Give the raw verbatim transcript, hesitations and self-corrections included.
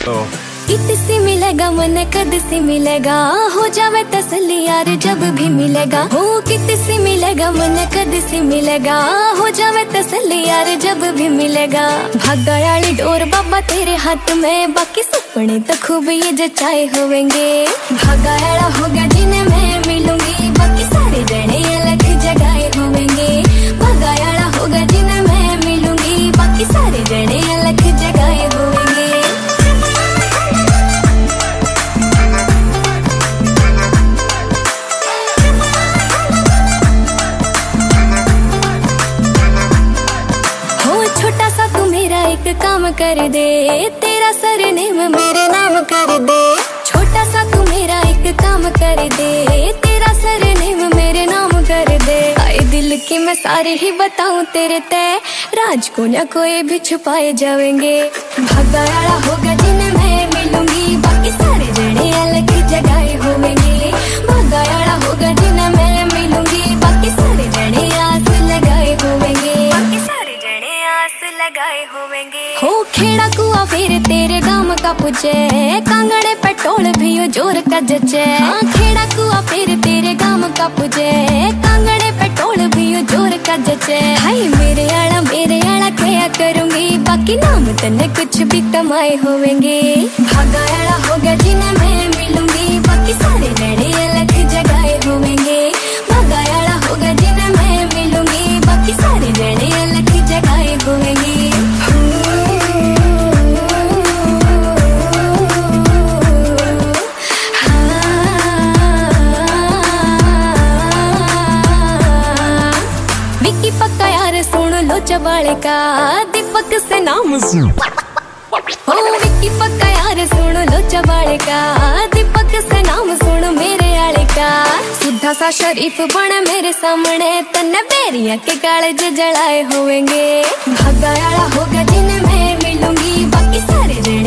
कित से मिलेगा मन कद से मिलेगा, हो जावे तसल्ली यार जब भी मिलेगा। हो कित से मिलेगा मन कद से मिलेगा, हो जावे तसल्ली यार जब भी मिलेगा। भागा वाली डोर बाबा तेरे हाथ में, बाकी सपने तो खूब ये जचाए होंगे। भागा वाला होगा जिन्हें मैं मिलूंगी, बाकी सारे जने अलग जगाए होंगे। भागा वाला होगा जिन्हें मैं मिलूंगी, बाकी सारे जने अलग जगाए होंगे। एक काम कर दे, तेरा सरनेम मेरे नाम कर दे। छोटा सा तू मेरा एक काम कर दे, तेरा सरनेम मेरे नाम कर दे। आए दिल की मैं सारे ही बताऊं तेरे तय, राज को न कोई भी छुपाए जाएंगे। भागा वाला होगा जिन्हें मैं मिलूंगी, बाकी सारे जने अलग जगाए होंगे। भागा वाला होगा जिन्हें मैं मिलूंगी, बाकी सारे जने आस लगाए होंगे। बाकी सारे जने आस लगाए होंगे। हो खेड़ा कुआ फिर तेरे गांव का पूछे, कांगड़े पेट्रोल भी हो जोर का जचे। हाँ खेड़ा कुआ फिर तेरे गांव का पूछे, कांगड़े पेट्रोल भी हो जोर का जचे। हाय मेरे आला मेरे आला क्या करूंगी, बाकी नाम तने कुछ भी कमाए होंगे। भागा वाला होगा जिन्हें मैं मिलूंगी, बाकी सारे जने अलग जगाए होंगे। भागा वाला होगा जिन्हें मैं मिलूंगी, बाकी सारे जने अलग जगाए होंगे। विकी पक्का यार सुन लो चबाले का, दीपक से नाम सुन। हो विकी पक्का यार सुन लो चबाले का, दीपक से नाम सुन मेरे आले का। सीधा सा शरीफ बन मेरे सामने, तन्ने बेरिया के कालज जलाए होंगे। भागा वाला होगा जिन्हें मैं मिलूंगी, बाकी सारे जने